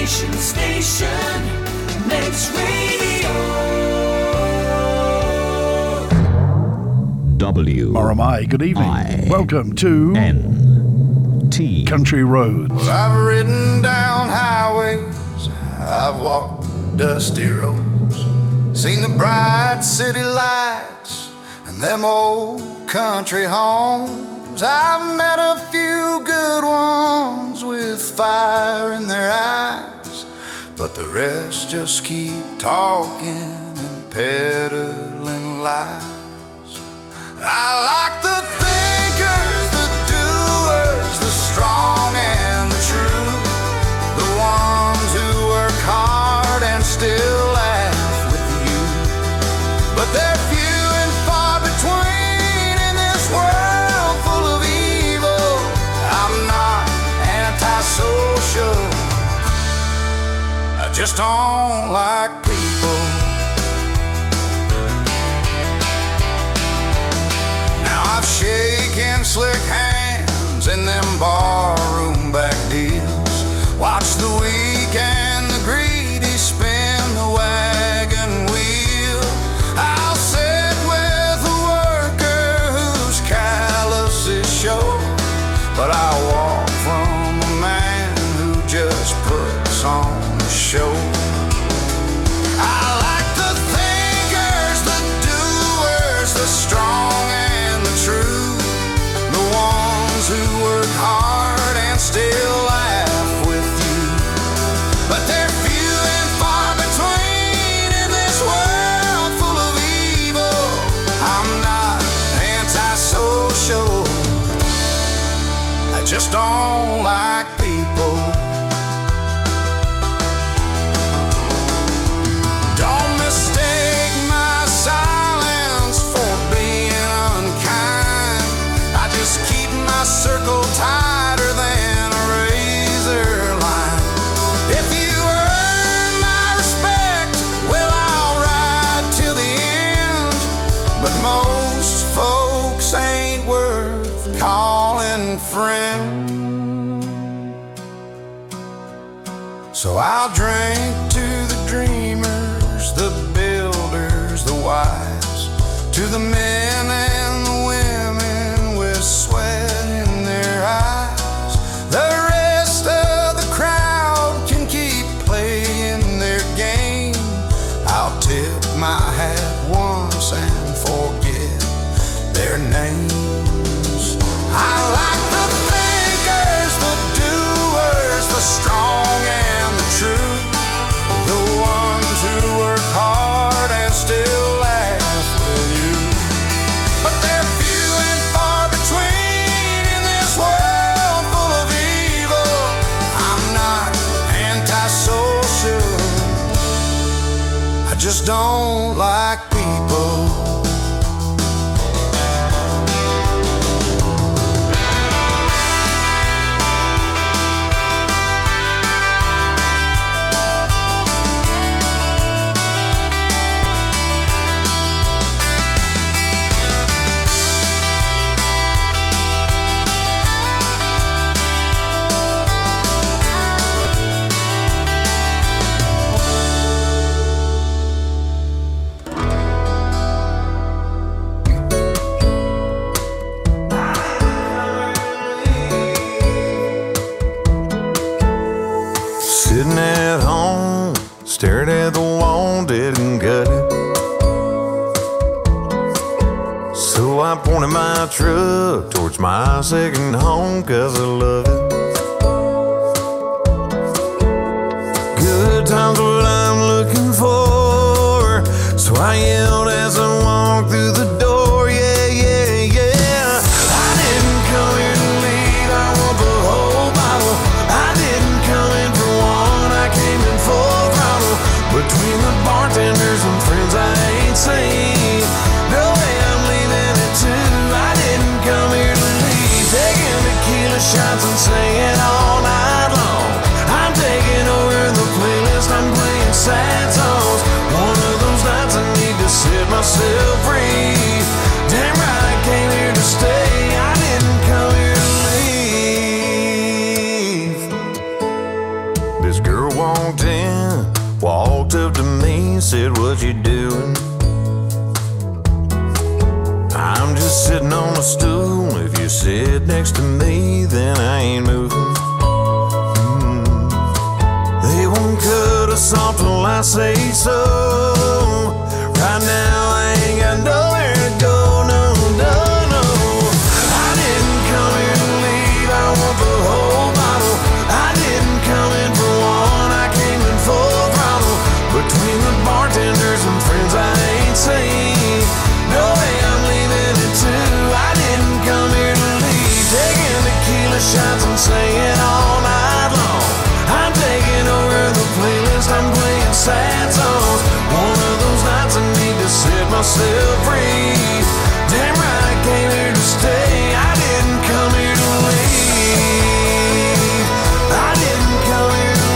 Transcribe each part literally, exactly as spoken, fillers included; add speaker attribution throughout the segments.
Speaker 1: Nation Station makes radio.
Speaker 2: W.
Speaker 3: Maramai, good evening.
Speaker 2: I.
Speaker 3: Welcome to
Speaker 2: N. T.
Speaker 3: Country Roads.
Speaker 4: Well, I've ridden down highways, I've walked dusty roads, seen the bright city lights and them old country homes. I've met a few good ones with fire in their eyes, but the rest just keep talking and peddling lies. I like the thinkers, the doers, the strong and the true, the ones who work hard and still laugh with you. But they're few and far between in this world full of evil. I'm not antisocial, I just don't like people. I've shaken slick hands in them barroom back deals, watched the weak and the greedy spin the wagon wheel. I'll sit with a worker whose calluses show, but I walk from a man who just puts on a show. I like the thinkers, the doers, the strong and the true, the ones who work hard and still laugh with you. But they're few and far between in this world full of evil. I'm not antisocial, I just don't like people. Don't mistake my silence for being unkind. I just keep my circle tighter than a razor line. If you earn my respect, well, I'll ride till the end. But most folks ain't worth calling friend. So I'll drink to the dreamers, the builders, the wise, to the men and the women with sweat in their eyes. The rest of the crowd can keep playing their game. I'll tip my hat once and forget their names. I like the thinkers, the doers, the strong and the true, the ones who work hard and still laugh with you. But they're few and far between in this world full of evil. I'm not antisocial, I just don't like people. Sitting at home, stared at the wall, didn't cut it. So I pointed my truck towards my second home, cause I love it. Good times what I'm looking for, so I yelled as I walked through the door, yeah, yeah, yeah. I didn't come here to leave, I want the whole bottle. I didn't come in for one, I came in full throttle. Between the bartenders and friends I ain't seen, no way I'm leaving it too. I didn't come here to leave, taking tequila shots and singing all night long. I'm taking over the playlist, I'm playing sad songs. One of those nights I need to set myself free. Damn right I came here to stay, I didn't come here to leave. This girl won't what you're doing. I'm just sitting on a stool. If you sit next to me, then I ain't moving. Mm. They won't cut us off till I say so. Right now I ain't got nowhere to go, no, no, no. I didn't come here to leave, I want the whole bottle. I didn't come in for one, I came in full throttle. Between the bartenders and friends I ain't seen, no way I'm leaving it too. I didn't come here to leave, taking tequila shots and singing all night long. I'm taking over the playlist, I'm playing sad songs. One of those nights I need to set myself free. Damn right I came here to stay. I didn't come here to leave. I didn't come here to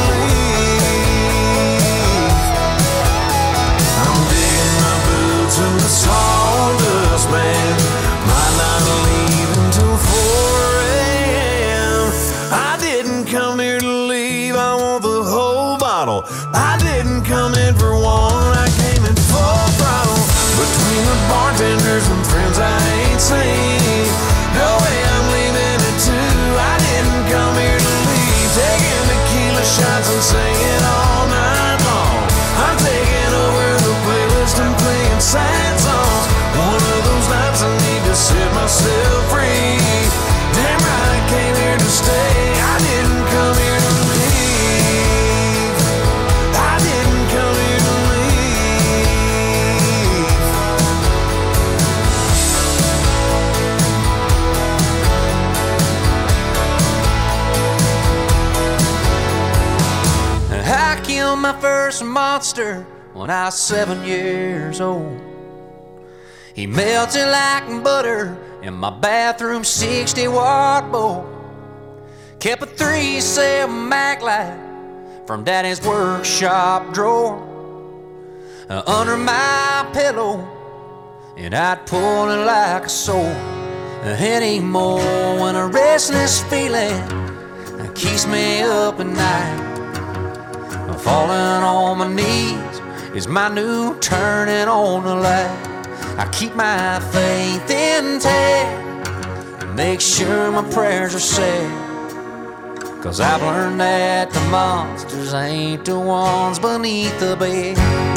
Speaker 4: leave. I'm digging my boots in the sawdust, man. Might not leave until four a.m. I didn't come here to leave, I want the whole bottle. I didn't come in for one, I came in full throttle. Between the bartenders and friends I ain't seen, no way I'm leaving it too. I didn't come here to leave, taking tequila shots and singing all night long. I'm taking over the playlist and playing sad songs. One of those nights I need to set myself free. Damn right I came here to stay. I didn't come here to leave. I didn't come here to leave. I killed my first monster when I was seven years old. He melted like butter in my bathroom sixty watt bowl. Kept a three cell Mac light from Daddy's workshop drawer uh, under my pillow, and I'd pull it like a sword. Uh, anymore when a restless feeling uh, keeps me up at night. Uh, falling on my knees is my new turning on the light. I keep my faith intact and make sure my prayers are said, 'cause I've learned that the monsters ain't the ones beneath the bed.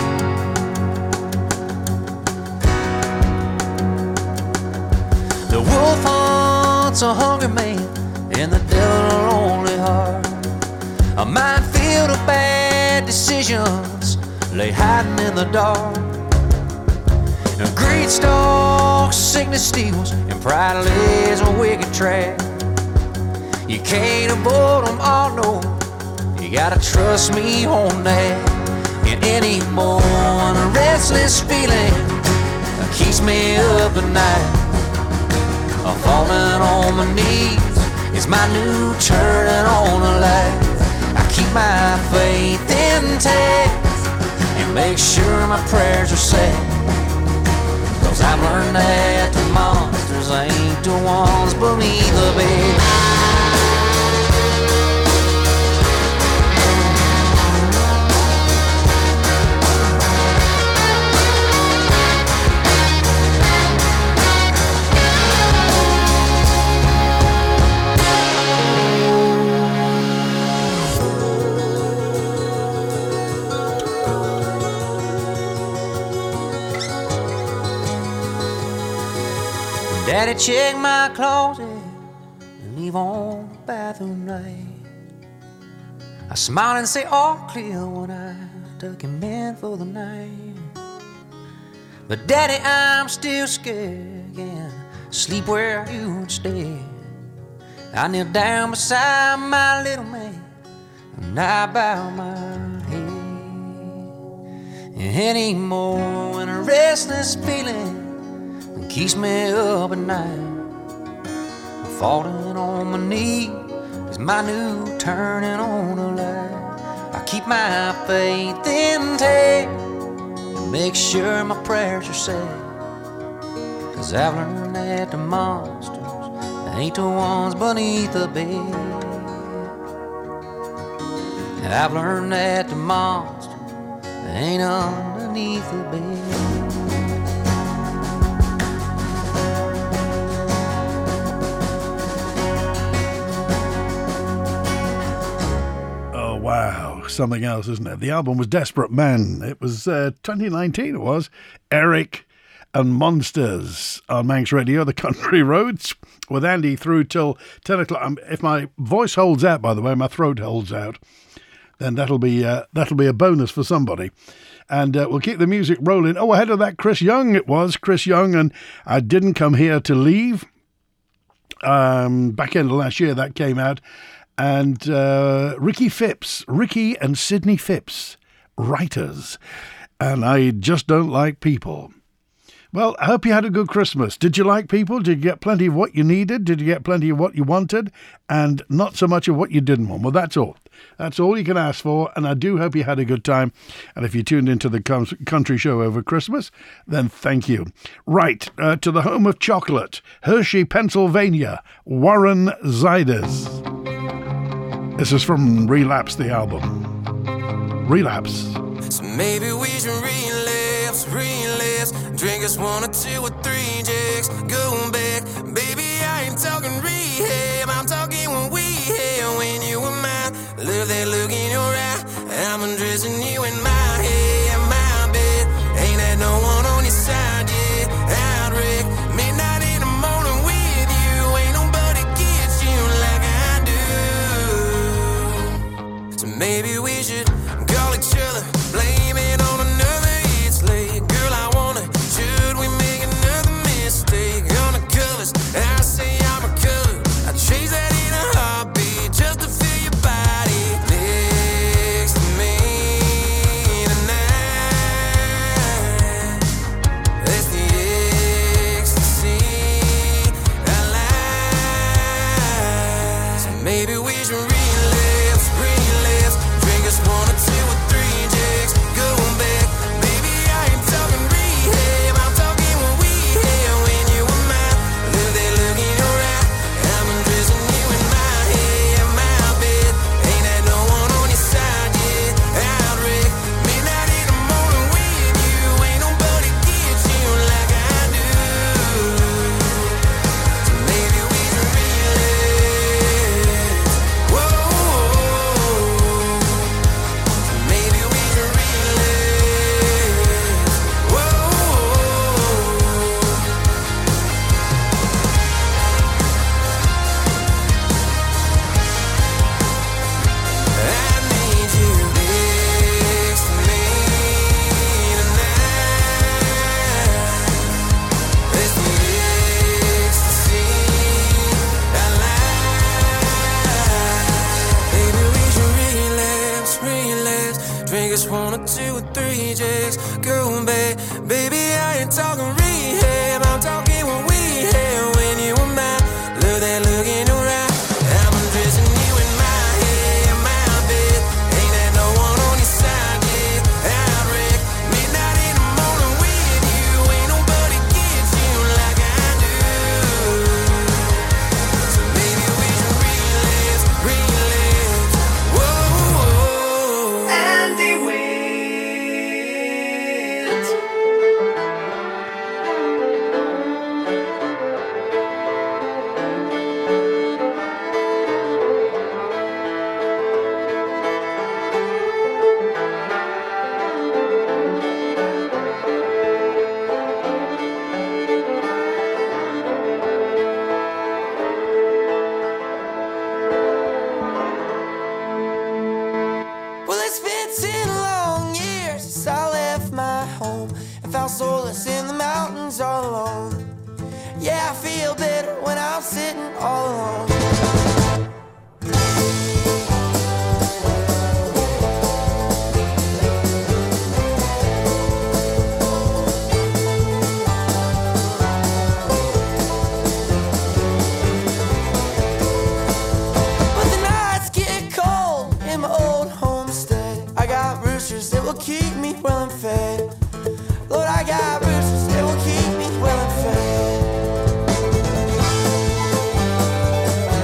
Speaker 4: The wolf hunts a hungry man and the devil a lonely heart. A minefield of bad decisions lay hiding in the dark. Greed stalks, sickness steals, and pride lays a wicked trap. You can't avoid them all, no, you gotta trust me on that. And anymore, a restless feeling keeps me up at night. I'm falling on my knees is my new turning on the light. I keep my faith intact and make sure my prayers are said, 'cause I've learned that the monsters ain't the ones beneath the bed. Daddy check my closet and leave on the bathroom light. I smile and say all clear when I tuck him in for the night. But Daddy, I'm still scared again, sleep where you would stay. I kneel down beside my little man and I bow my head. Anymore when a restless feeling keeps me up at night. Falling on my knees is my new turning on the light. I keep my faith intact and make sure my prayers are said, 'cause I've learned that the monsters ain't the ones beneath the bed. And I've learned that the monsters ain't underneath
Speaker 5: beneath the bed.
Speaker 3: Oh, wow. Something else, isn't it? The album was Desperate Men. It was uh, twenty nineteen, it was. Eric and Monsters on Manx Radio, the Country Roads, with Andy through till ten o'clock. Um, if my voice holds out, by the way, my throat holds out, then that'll be uh, that'll be a bonus for somebody. And uh, we'll keep the music rolling. Oh, ahead of that, Chris Young it was. Chris Young and I Didn't Come Here to Leave. Um, back end of last year, that came out. And uh, Ricky Phipps, Ricky and Sydney Phipps, writers. And I Just Don't Like People. Well, I hope you had a good Christmas. Did you like people? Did you get plenty of what you needed? Did you get plenty of what you wanted? And not so much of what you didn't want? Well, that's all. That's all you can ask for. And I do hope you had a good time. And if you tuned into the country show over Christmas, then thank you. Right, uh, to the home of chocolate, Hershey, Pennsylvania, Warren Ziders. This is from Relapse, the album. Relapse.
Speaker 6: So maybe we should relapse, relapse. Drink us one or two or three jigs. Go back, baby, I ain't talking rehab. I'm talking when we had, when you were mine. Love that look in your eye. I'm undressing you in my head, my bed. Ain't had no one on your side yet. I'd wreck midnight in the morning with you. Ain't nobody gets you like I do. So maybe we should call each other, blame it on another. It's late, girl, I wanna. Should we make another mistake? On the covers, I say I'm recovered. I chase that in a heartbeat just to feel your body next to me tonight. That's the ecstasy I like. So maybe we should relapse, relapse. Drink us one or two or three jigs. Go back, baby, I ain't talking rehab. I'm talking when we had, when you were mine. Love that look in your eye. I'm undressing you in my head, my bed. Ain't had no one on your side yet. I'd wreck midnight in the morning with you. Ain't nobody gets you like I do. So maybe we should relapse. Whoa. Maybe we should relapse. Whoa. I need you next to me tonight. That's the ecstasy I like. Maybe we should relapse, relapse. Drink us one or two or three jigs. Go back, baby, I ain't talking rehab. I'm talking when we had, when you were mine. Love that look in your eye. I'm undressing you in my head, my bed. Ain't had no one on your side yet. I'd wreck midnight in the morning with you. Ain't nobody gets you like I do. So maybe we should relapse, relapse. Whoa. Andy Witt. Well, it's been ten long years since I left my home and found solace in the mountains all alone. Yeah, I feel better when I'm sitting all alone. But the nights get cold in my old homestead. I got roosters that will keep me well and fed. Lord, I got roosters that will keep me well and fed.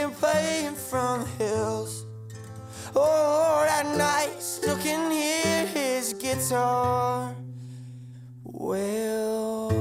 Speaker 6: band playing from the hills. Oh, that night still can hear his guitar well.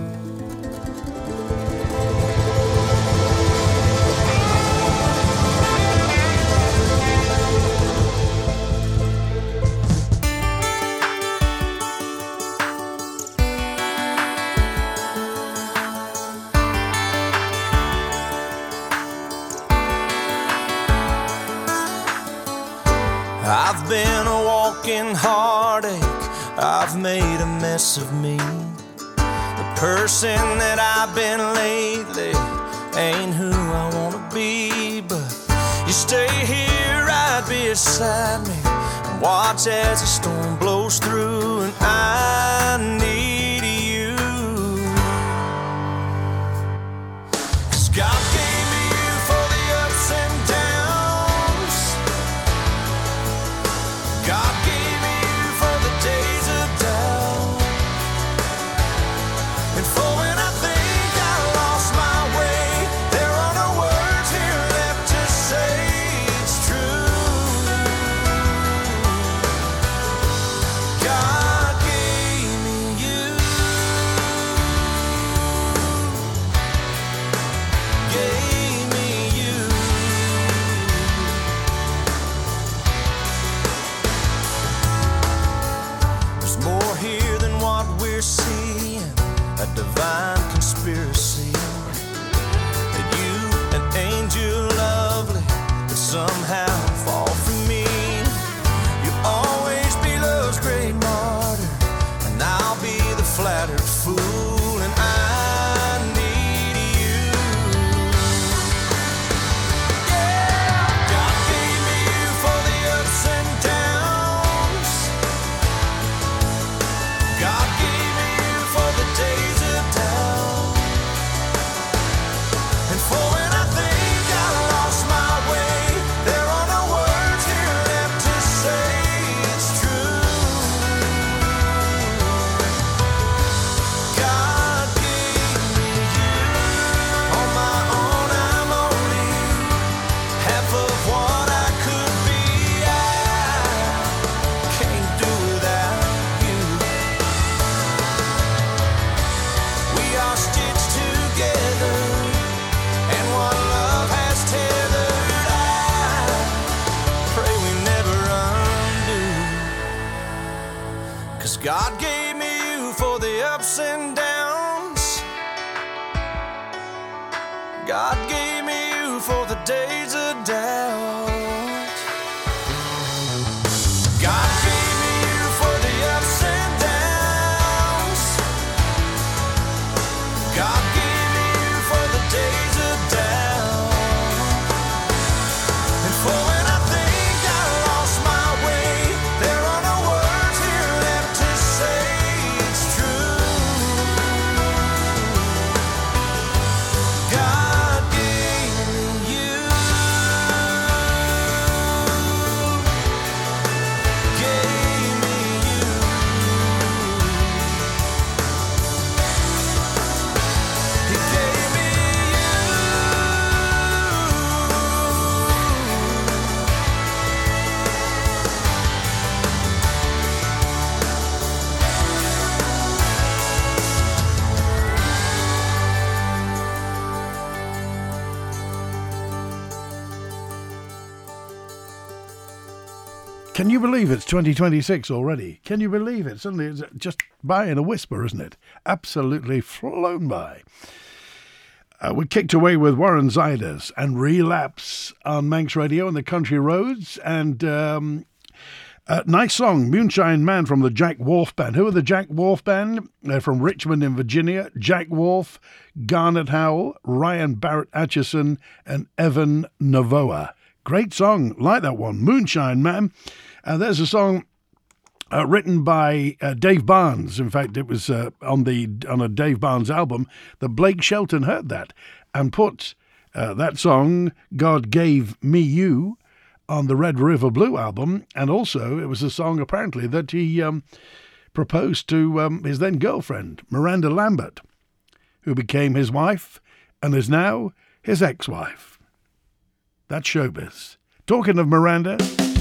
Speaker 5: I've been a walking heartache, I've made a mess of me. The person that I've been lately ain't who I wanna be. But you stay here right beside me and watch as the storm blows through, and I need you. 'Cause God gave me you for the ups and downs. God gave me you for the days of doubt, and for when I think I lost my way, there are no words here left to say it's true. God gave me you, gave me you. There's more here than what we're seeing, a divine conspiracy. That you, an angel lovely, could somehow fall for me. You'll always be love's great martyr, and I'll be the flattered fool, and I need you. Yeah, God gave me you for the ups and downs. God gave me you for the days of doubt, and for when I think I lost my way, there are no words here left to say it's true. God gave me you. On my own I'm only half of what I could be. I can't do without you. We are stitched together, and what love has tethered, I pray we never undo. 'Cause God gave me you for the ups and downs. God gave me you for the days of doubt. God gave me you for the ups and downs. God gave me you for the days of doubt, and for when I think I lost my way, there are no words here left to say it's true. God gave me you, gave me you. He gave me
Speaker 3: Can you believe it's twenty twenty-six already? Can you believe it? Suddenly it's just by in a whisper, isn't it? Absolutely flown by. Uh, we kicked away with Warren Ziders and Relapse on Manx Radio and the Country Roads. And um, uh, nice song, Moonshine Man from the Jack Wharf Band. Who are the Jack Wharf Band? They're from Richmond in Virginia. Jack Wharf, Garnet Howell, Ryan Barrett Atchison, and Evan Novoa. Great song, like that one, Moonshine Man. And there's a song uh, written by uh, Dave Barnes. In fact, it was uh, on the on a Dave Barnes album that Blake Shelton heard that and put uh, that song, God Gave Me You, on the Red River Blue album. And also it was a song apparently that he um, proposed to um, his then girlfriend, Miranda Lambert, who became his wife and is now his ex-wife. That's showbiz. Talking of Miranda,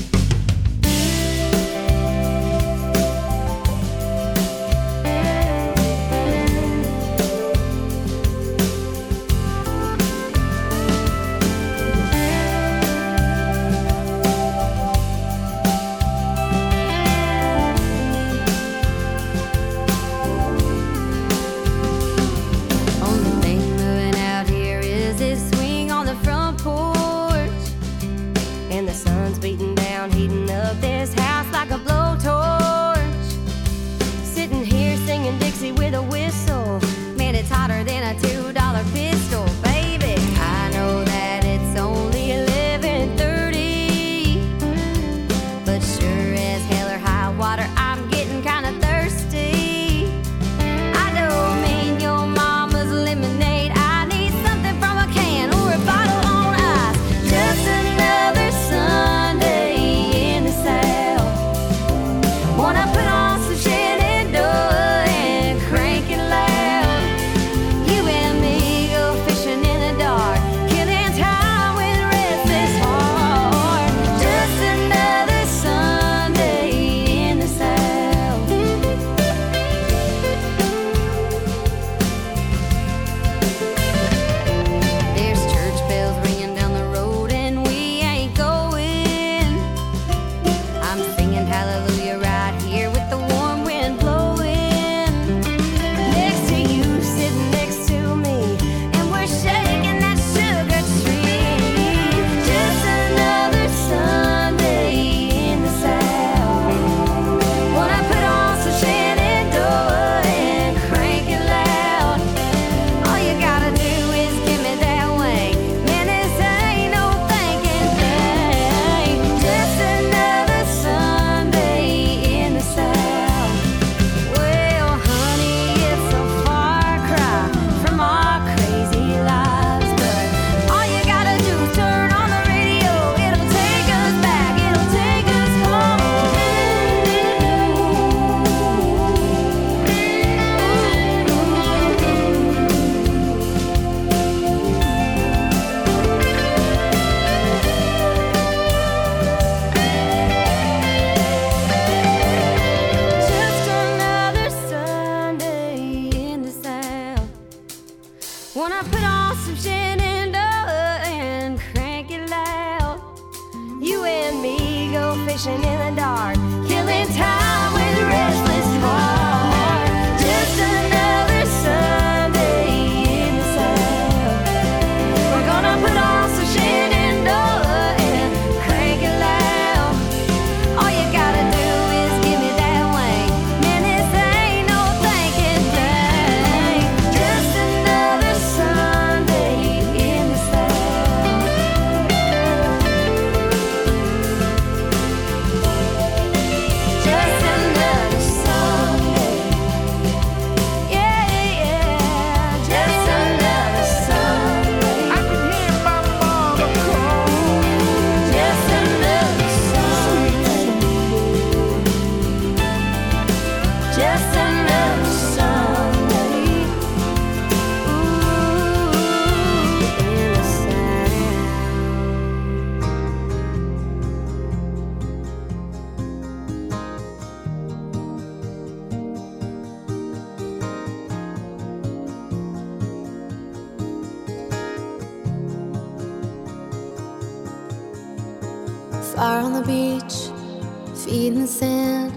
Speaker 7: Fire on the beach, feet in the sand.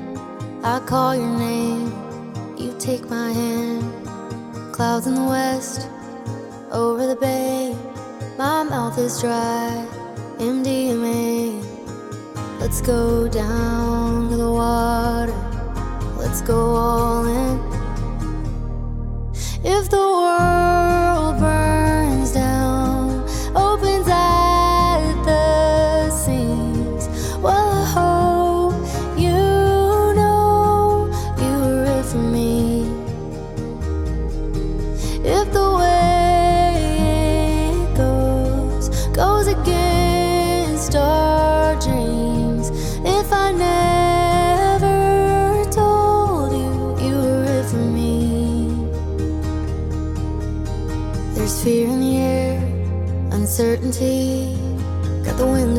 Speaker 7: I call your name, you take my hand. Clouds in the west, over the bay. My mouth is dry, M D M A. Let's go down to the water, let's go all in. If the world burns down, opens at the seams, well I hope you know you were it for me. If the way it goes, goes against our dreams, if I never told you you were it for me. There's fear in the air, uncertainty,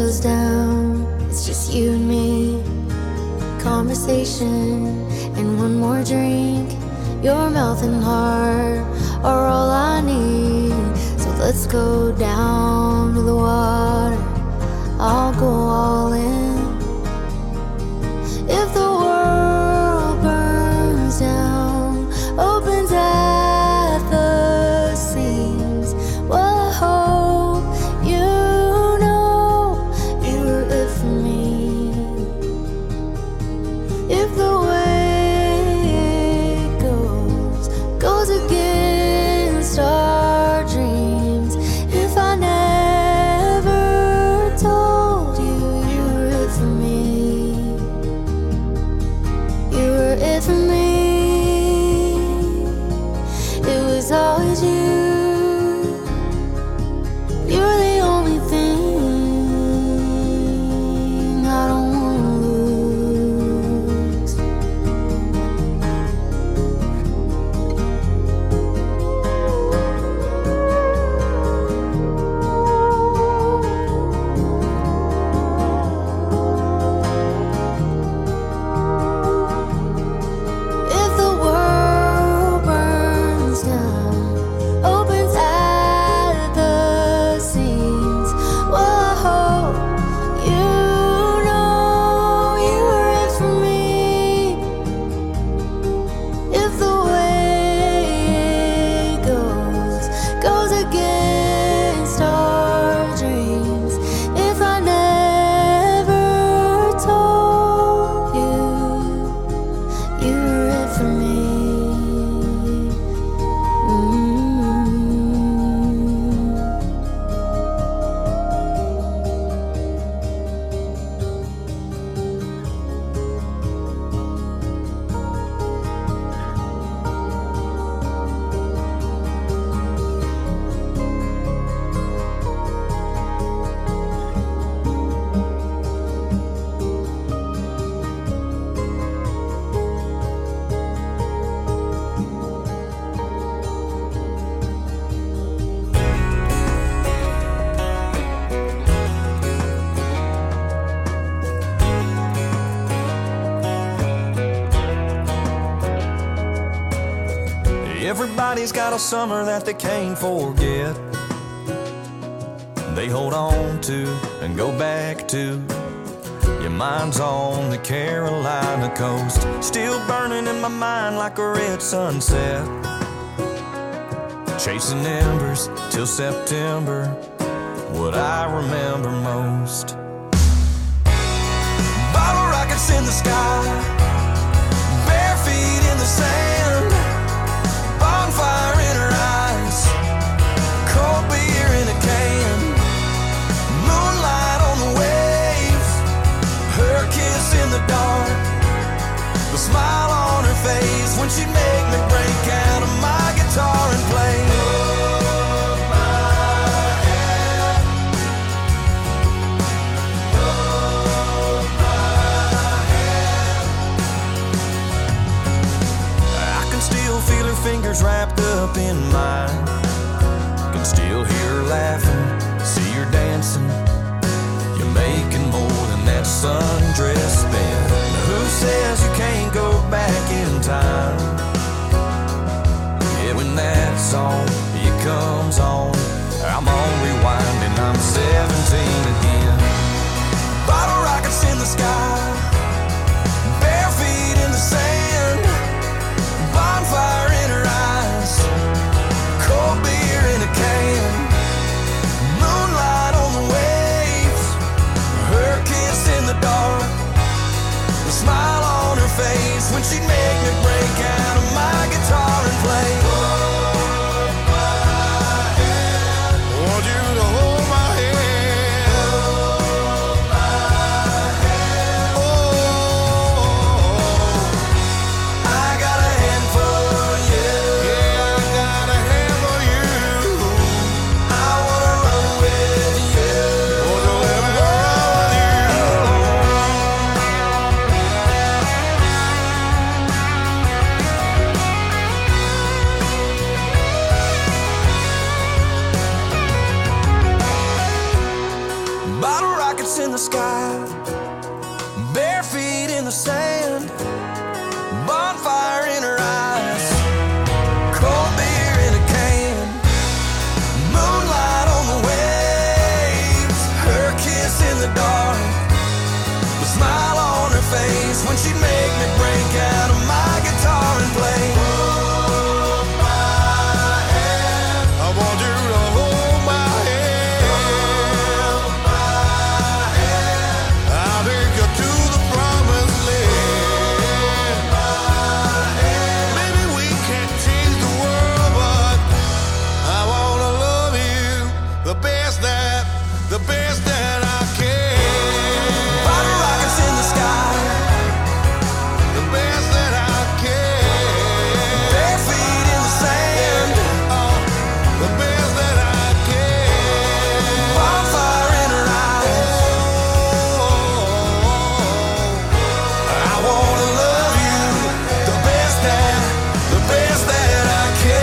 Speaker 7: goes down, it's just you and me. Conversation and one more drink. Your mouth and heart are all I need. So let's go down to the water. I'll go all in. If the world burns down, opens at the seams, well, I hope you know you were it for me. If the way it goes goes against our dreams, if I never told you you were it for me, you were it for me. It was always you. You're the only thing I don't wanna lose. If the world burns down, opens at the seams, well, I hope you know you were it for me. If the way it goes goes against our dreams, if I never told you you were it for me. Mm.
Speaker 5: Everybody's got a summer that they can't forget. They hold on to and go back to. Your mind's on the Carolina coast, still burning in my mind like a red sunset. Chasing embers till September, what I remember most. Bottle rockets in the sky, bare feet in the sand, bonfire in her eyes, cold beer in a can, moonlight on the waves, her kiss in the dark, the smile on her face when she'd make me break out of my guitar and play. Hold my hand, hold my hand. I can still feel her fingers wrapped up in mine, can still hear her laughing, see her dancing. You're making more than that sundress spin. Who says you can't go back in time? Yeah, when that song, it comes on, I'm on rewind and I'm seventeen again. Bottle rockets in the sky, bare feet in the sand, bonfire in her eyes, cold beer in a can, moonlight on the way. Bottle rockets in the sky, bare feet in the sand, bonfire in her eyes, cold beer in a can, moonlight on the waves, her kiss in the dark, the smile on her face when she'd make me break out of my guitar and play. Hold my hand, I want you to hold my hand. Hold my hand, I'll take you to the promised land. Hold my hand, maybe we can't change the world, but I wanna love you the best that, the best that I can. Bottle rockets in the sky, the best that I can. Bare feet in the sand, oh, the best that I can. Bonfire in her eyes, oh, I wanna love you the best that, the best that I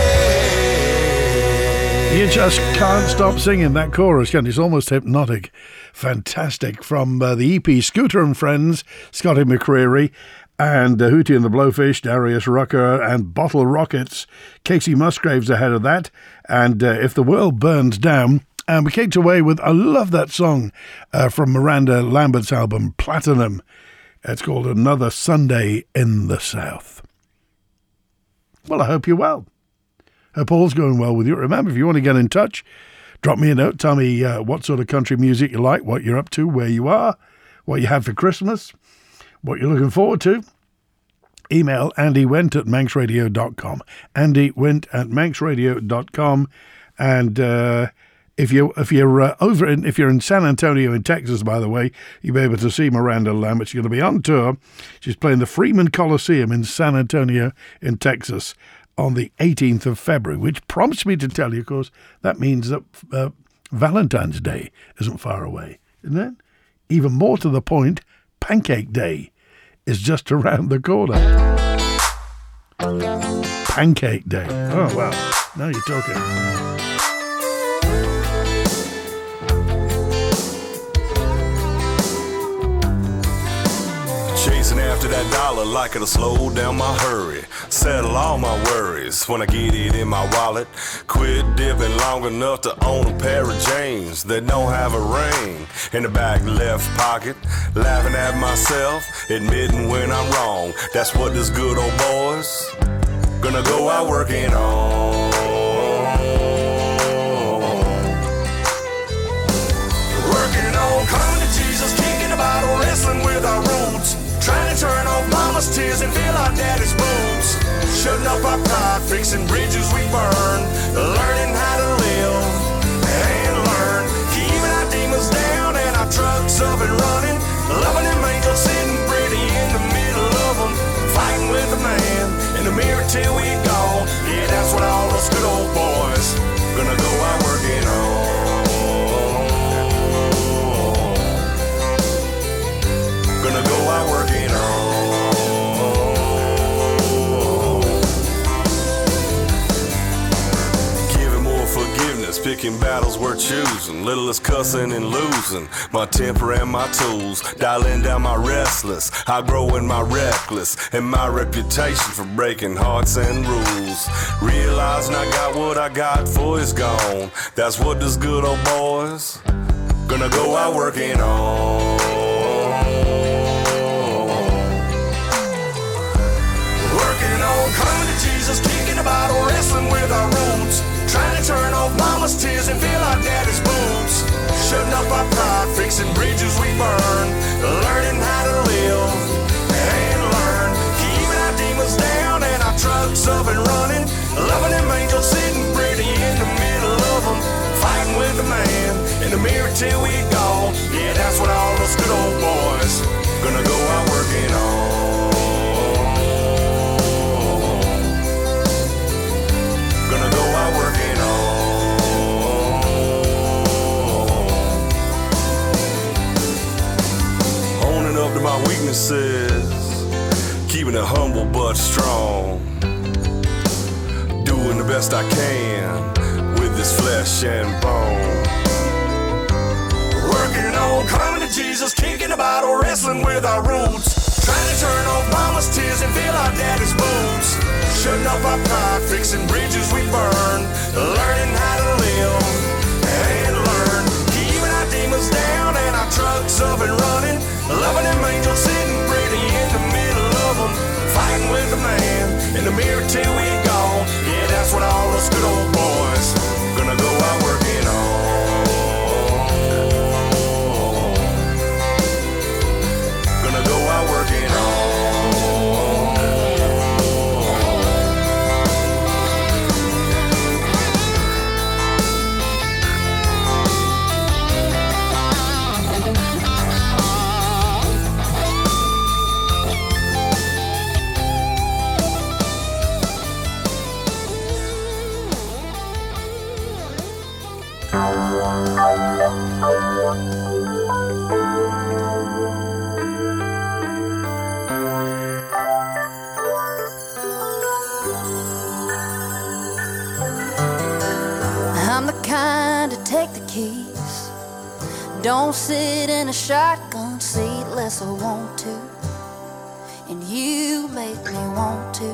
Speaker 5: can.
Speaker 3: You just can't stop singing that chorus, can you? It's almost hypnotic. Fantastic. From uh, the E P Scooter and Friends, Scotty McCreery, and uh, Hootie and the Blowfish, Darius Rucker, and Bottle Rockets. Casey Musgraves ahead of that. And uh, If the World Burns Down. And we kicked away with, I love that song uh, from Miranda Lambert's album, Platinum. It's called Another Sunday in the South. Well, I hope you're well. Hope all's going well with you. Remember, if you want to get in touch, drop me a note. Tell me uh, what sort of country music you like, what you're up to, where you are, what you had for Christmas, what you're looking forward to. Email Andy Went at manx radio dot com. Andy Went at manx radio dot com. And uh, if you if you're uh, over in if you're in San Antonio in Texas, by the way, you'll be able to see Miranda Lambert. She's going to be on tour. She's playing the Freeman Coliseum in San Antonio in Texas on the eighteenth of February, which prompts me to tell you, of course, that means that uh, Valentine's Day isn't far away, isn't it? Even more to the point, Pancake Day is just around the corner. Pancake Day. Oh, wow. Now you're talking.
Speaker 5: Chasing after that dollar like it'll slow down my hurry. Settle all my worries when I get it in my wallet. Quit dipping long enough to own a pair of jeans that don't have a ring in the back left pocket. Laughing at myself, admitting when I'm wrong. That's what this good old boy's gonna go out working on. Working on, coming to Jesus, kicking a bottle, wrestling with our roots. Trying to turn off mama's tears and fill our daddy's boots. Shutting up our pride, fixing bridges we burn. Learning how to live and learn. Keeping our demons down and our trucks up and running. Loving them angels sitting pretty in the middle of them. Fighting with the man in the mirror till we gone. Yeah, that's what all those good old boys gonna go out working on. Gonna go out working on. Giving more forgiveness, picking battles we're choosing. Littlest cussing and losing my temper and my tools. Dialing down my restless, outgrowing my reckless, and my reputation for breaking hearts and rules. Realizing I got what I got for is gone. That's what this good old boys gonna go out working on. Coming to Jesus, kicking a bottle, wrestling with our roots. Trying to turn off mama's tears and fill our daddy's boots. Shutting up our pride, fixing bridges we burn. Learning how to live and learn. Keeping our demons down and our trucks up and running. Loving them angels sitting pretty in the middle of them. Fighting with the man in the mirror till we gone. Yeah, that's what all those good old boys gonna go out working on. Gonna go out working on. Owning up to my weaknesses, keeping it humble but strong. Doing the best I can with this flesh and bone. Working walking on, coming to Jesus, kicking a bottle, wrestling with our roots. Trying to turn off mama's tears and fill our daddy's boots. Shutting up our pride, fixing bridges we burn. Learning how to live and learn. Keeping our demons down and our trucks up and running. Loving them angels sitting pretty in the middle of them. Fighting with the man in the mirror till we gone. Yeah, that's what all us good old boys gonna go out working on. Gonna go out working on.
Speaker 7: I'm the kind to take the keys. Don't sit in a shotgun seat unless I want to. And you make me want to.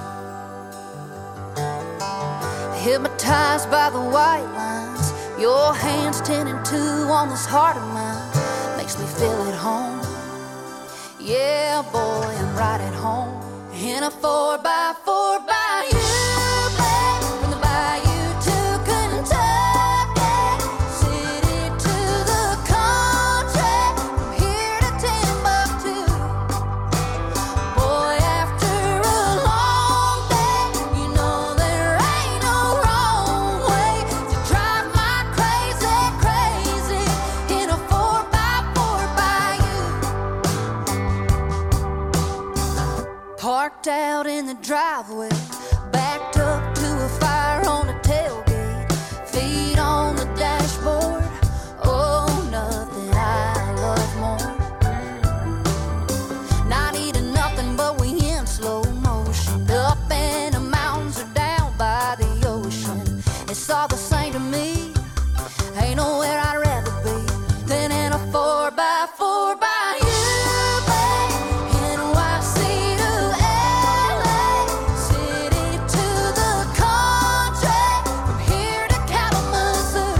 Speaker 7: Hypnotized by the white lines, your hands ten and two on this heart of mine makes me feel at home. Yeah, boy, I'm right at home. In a four by four by you, babe, from the bayou to Kentucky, city to the country, from here to Timbuktu. Boy, after a long day, you know there ain't no wrong way to drive my crazy, crazy in a four by four by you. Parked out in the driveway, backed up to a fire on the tailgate, feet on the dashboard. Oh, nothing I love more. Not eating nothing, but we in slow motion. Up in the mountains or down by the ocean. It's all the same to me. Ain't nowhere I'd rather be than in a four by four by you, babe. N Y C to L A, city to the country, from here to Kalamazoo.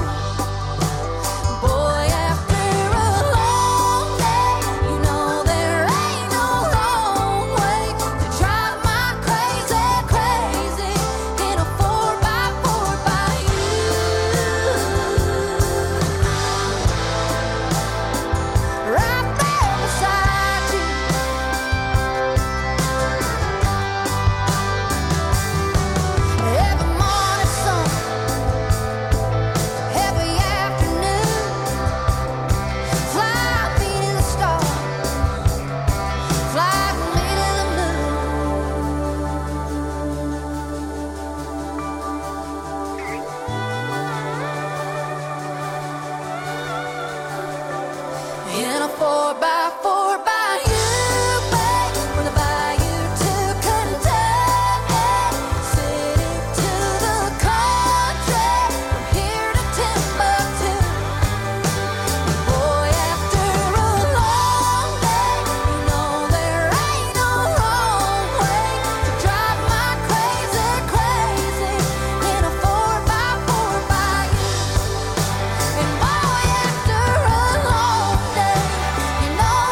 Speaker 7: Boy, after a long day, you know there ain't no wrong way to drive my crazy, crazy in a four by four by you. Right there beside you. Every morning sun, every afternoon, fly me to the stars, fly me to the moon. In a four by four by you, babe, from the bayou to Kentucky, city to the country, from here to Timbuktu. Boy, after a long day, you know there ain't no wrong way to drive my crazy, crazy in a four by four by you. And boy, after a long day, you know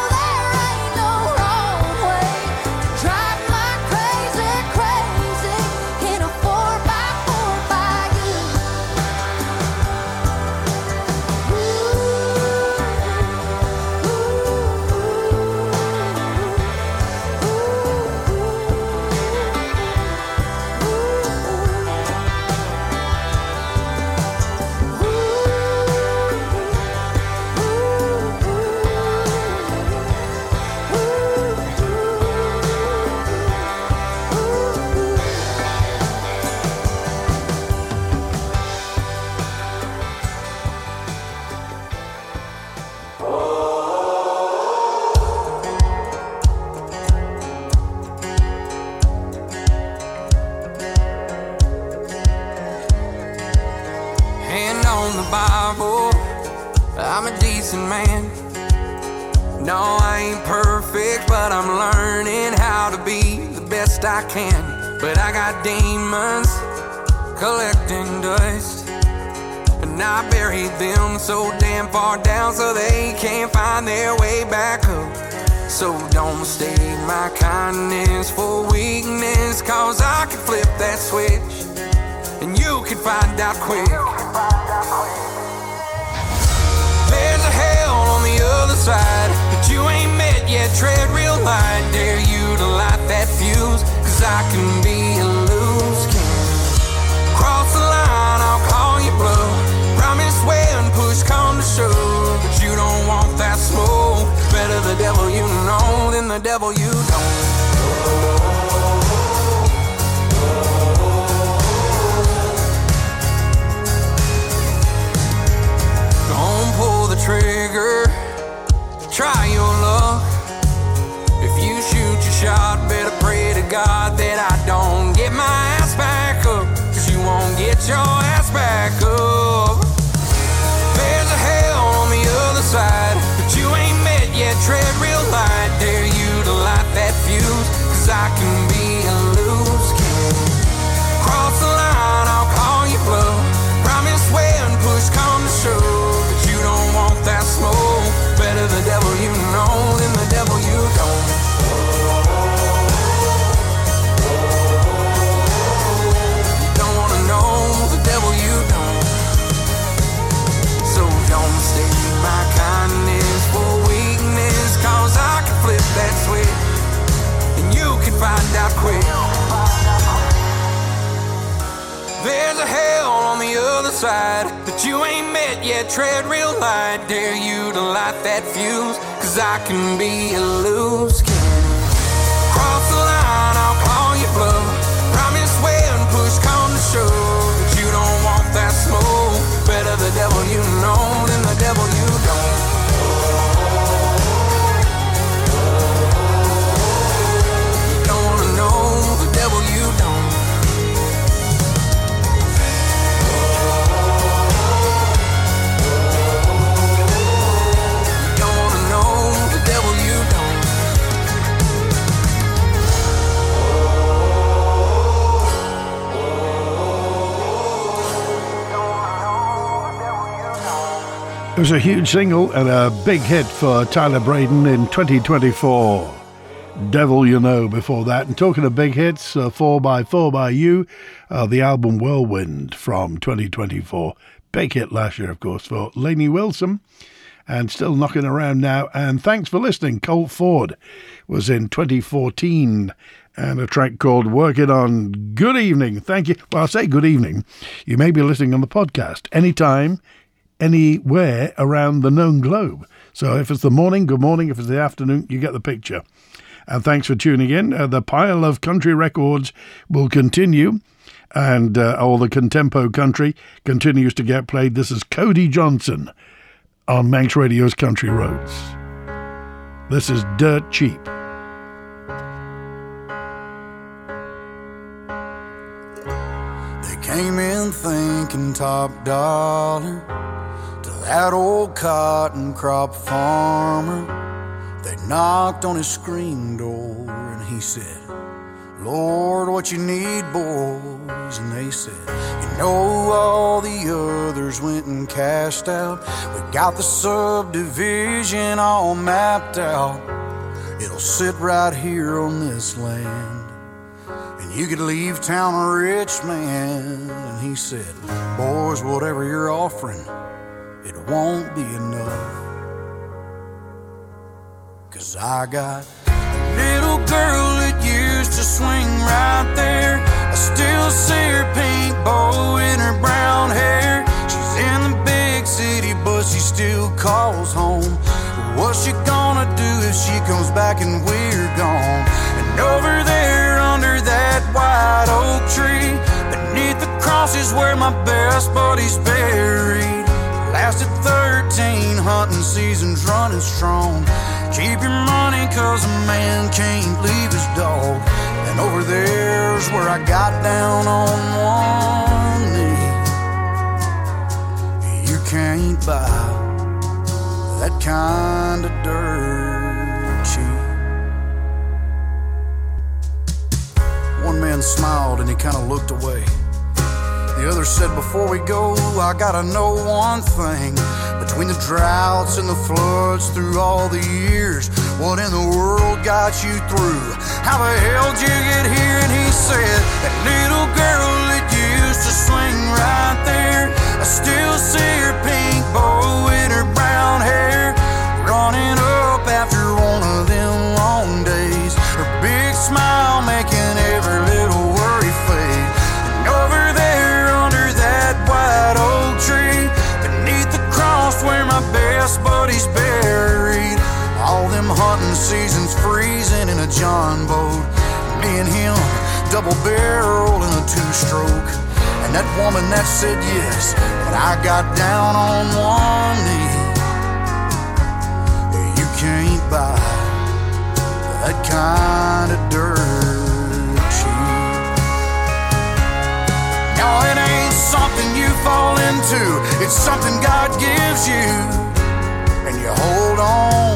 Speaker 6: No, I ain't perfect, but I'm learning how to be the best I can. But I got demons collecting dust, and I buried them so damn far down so they can't find their way back up. So don't mistake my kindness for weakness, cause I can flip that switch and you can find out quick. There's a hell on the other side that you ain't met yet. Tread real light, dare you to light that fuse, cause I can be a loose cannon. Cross the line, I'll call you bluff. Promise when push come to shove, but you don't want that smoke. Better the devil you know than the devil you don't. Don't pull the trigger, try your luck. If you shoot your shot, better pray to God that I don't get my ass back up, cause you won't get your ass back up. There's a hell on the other side that you ain't met yet. Tread real light, dare you to light that fuse, cause I can be a loose cannon. Cross the line, I'll call you bluff. Promise when push come to shove, but you don't want that smoke. Better the devil you know than the devil you don't. You don't wanna know the devil you don't. So don't mistake my kindness for weakness, cause I can flip that switch and you can find out quick. There's a hell on the other side that you ain't met yet. Tread real light, dare you to light that fuse, cause I can be a loose cannon. Cross the line, I'll call you bluff. Promise when push come to shove, but you don't want that smoke. Better the devil you know than the devil you don't. You don't wanna know the devil you don't.
Speaker 3: It was a huge single and a big hit for Tyler Braden in twenty twenty-four. Devil You Know before that. And talking of big hits, uh, four by four by You, uh, the album Whirlwind from twenty twenty-four. Big hit last year, of course, for Lainey Wilson, and still knocking around now. And thanks for listening. Colt Ford was in twenty fourteen, and a track called Work It On. Good evening. Thank you. Well, I'll say good evening. You may be listening on the podcast anytime, anywhere around the known globe. So if it's the morning, good morning. If it's the afternoon, you get the picture. And thanks for tuning in. Uh, the pile of country records will continue, and uh, all the contempo country continues to get played. This is Cody Johnson on Manx Radio's Country Roads. This is Dirt Cheap.
Speaker 4: They came in thinking top dollar to that old cotton crop farmer. They knocked on his screen door and he said, Lord, what you need, boys? And they said, you know, all the others went and cashed out. We got the subdivision all mapped out. It'll sit right here on this land, and you could leave town a rich man. And he said, boys, whatever you're offering, it won't be enough. 'Cause I got a little girl that used to swing right there. I still see her pink bow in her brown hair. She's in the big city, but she still calls home. What's she gonna do if she comes back and we're gone? And over there under that white oak tree, beneath the cross is where my best buddy's buried. Lasted thirteen hunting seasons running strong. Keep your money 'cause a man can't leave his dog. And over there's where I got down on one knee. You can't buy that kind of dirt man smiled and he kind of looked away. The other said, before we go, I gotta know one thing. Between the droughts and the floods through all the years, what in the world got you through? How the hell did you get here? And he said, that little girl that used to swing right there, I still see her pink bow in her brown hair, running up after one of them long days, her big smile making every little worry fade. And over there under that white oak tree, beneath the cross where my best buddy's buried, all them hunting seasons freezing in a John boat, me and him double barrel in a two-stroke. And that woman that said yes, but I got down on one knee. You can't buy that kind of dirt cheap. No, it ain't something you fall into, it's something God gives you and you hold on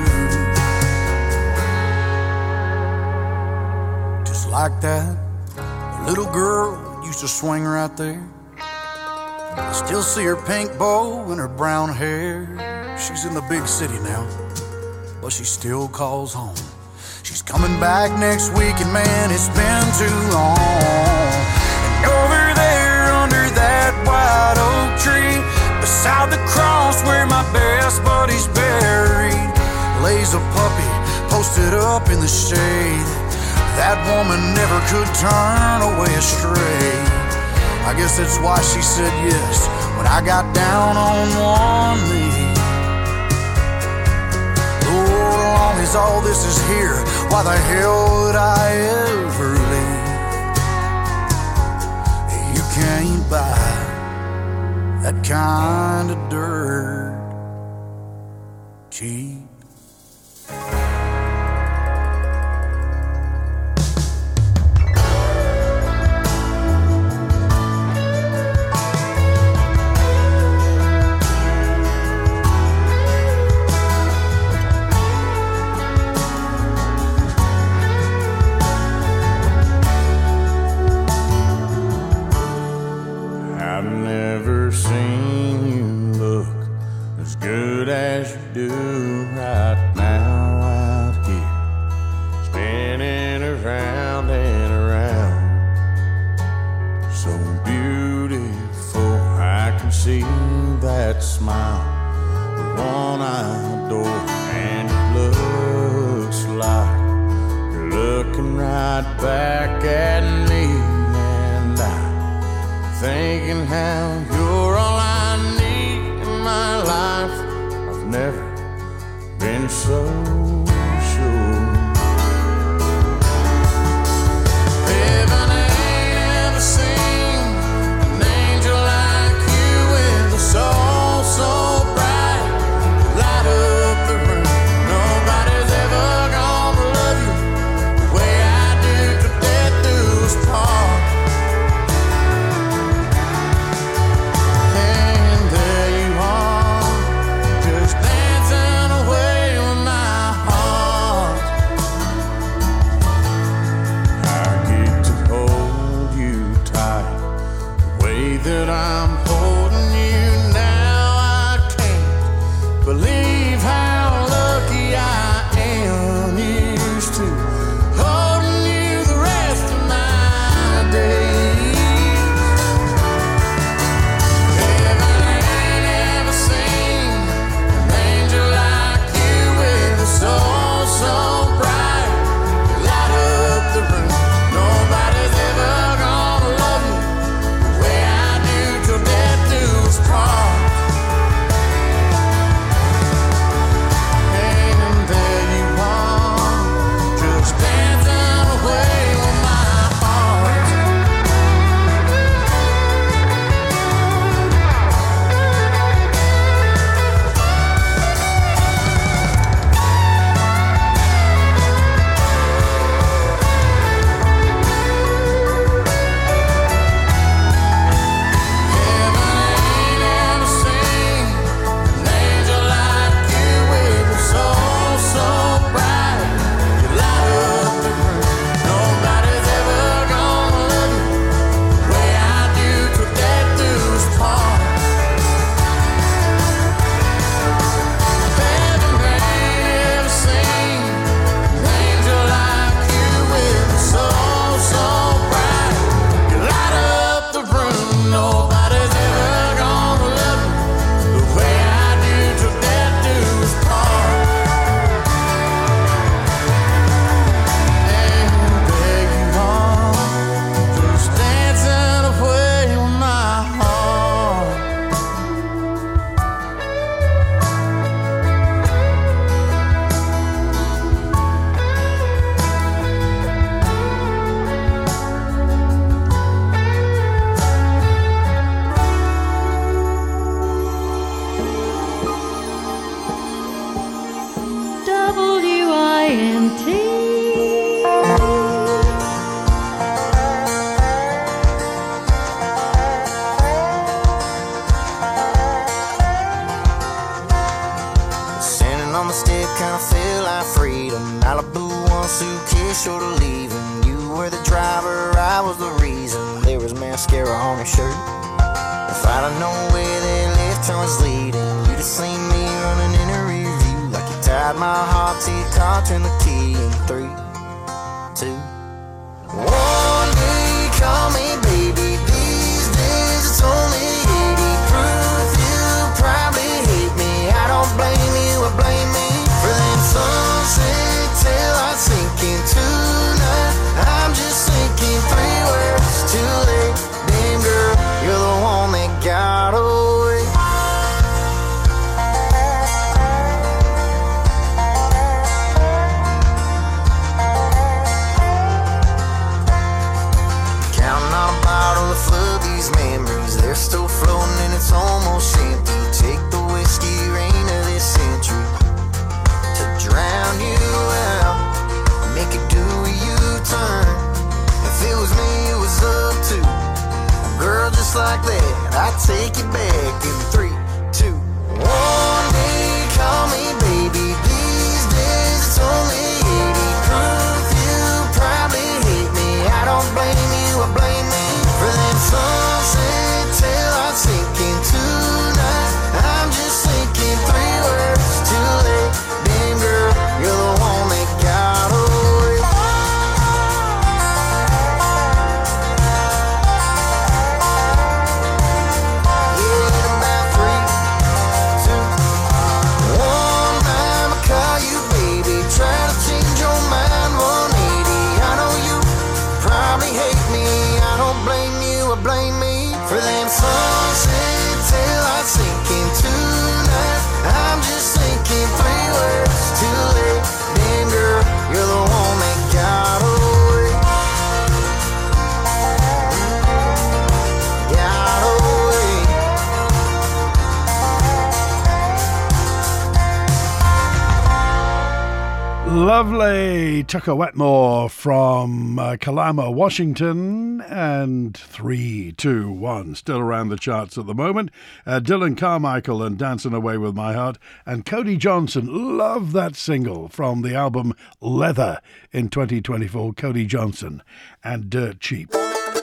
Speaker 4: to. Just like that, the little girl used to swing right there. I still see her pink bow and her brown hair. She's in the big city now, but she still calls home. She's coming back next week, and man, it's been too long. And over there under that white oak tree, beside the cross where my best buddy's buried, lays a puppy posted up in the shade. That woman never could turn away astray. I guess that's why she said yes when I got down on one knee. Lord, as long as all this is here, why the hell would I ever leave? You can't buy that kind of dirt cheap.
Speaker 5: Dancing away with my heart.
Speaker 8: tree.
Speaker 5: Standing on the step, kinda feel like freedom. Malibu, one suitcase short of leaving. You were the driver, I was the reason. There was mascara on your shirt. If I'd have known where that left turn was leading, you'd have seen me running in a rear view. Like you tied my heart to your car, turn the key in three, two, one. Day, call me baby. These days it's only eighty proof. You probably hate me. I don't blame you, I blame me for them sunset till I sink into night. I'm just thinking three words too late. Damn girl, you're the one that got away. Counting on a bottle to flood these memories. They're still floating and it's almost empty. Take the whiskey rain of this century to drown you out, make it do a U-turn. If it was me, it was up to girl, just like that, I'd take you back in three, two, one. Day, call me baby. These days it's only eighty proof. You probably hate me. I don't blame you, I blame me for them sunset till I sink into night. I'm just thinking three words too late. Damn girl, you're the one that got away. Yeah, about three, two, one. I'ma call you baby. Try to change your mind one eighty. I know you probably hate me. I don't blame you, I blame me for them sunset till I sink into night. I'm just thinking three words too late. Damn girl, you're the one that got away. Got away.
Speaker 3: Lovely Tucker Wetmore from uh, Kalama, Washington, and three, two, one, still around the charts at the moment. Uh, Dylan Carmichael and Dancing Away With My Heart, and Cody Johnson. Love that single from the album Leather in twenty twenty-four. Cody Johnson and Dirt Cheap.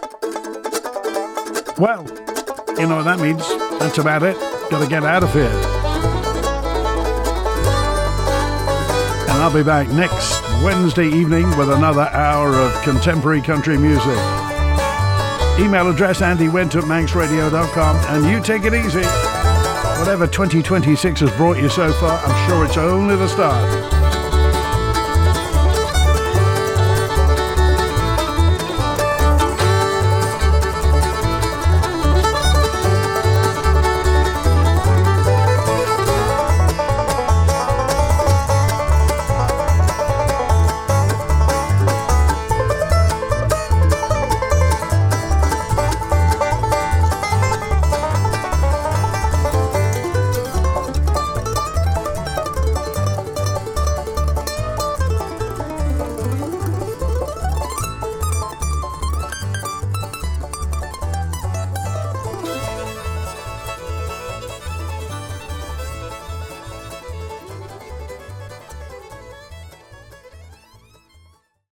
Speaker 3: Well, you know what that means. That's about it. Gotta get out of here. And I'll be back next Wednesday evening with another hour of contemporary country music. Email address andy went at manx radio dot com, and you take it easy. Whatever twenty twenty-six has brought you so far, I'm sure it's only the start.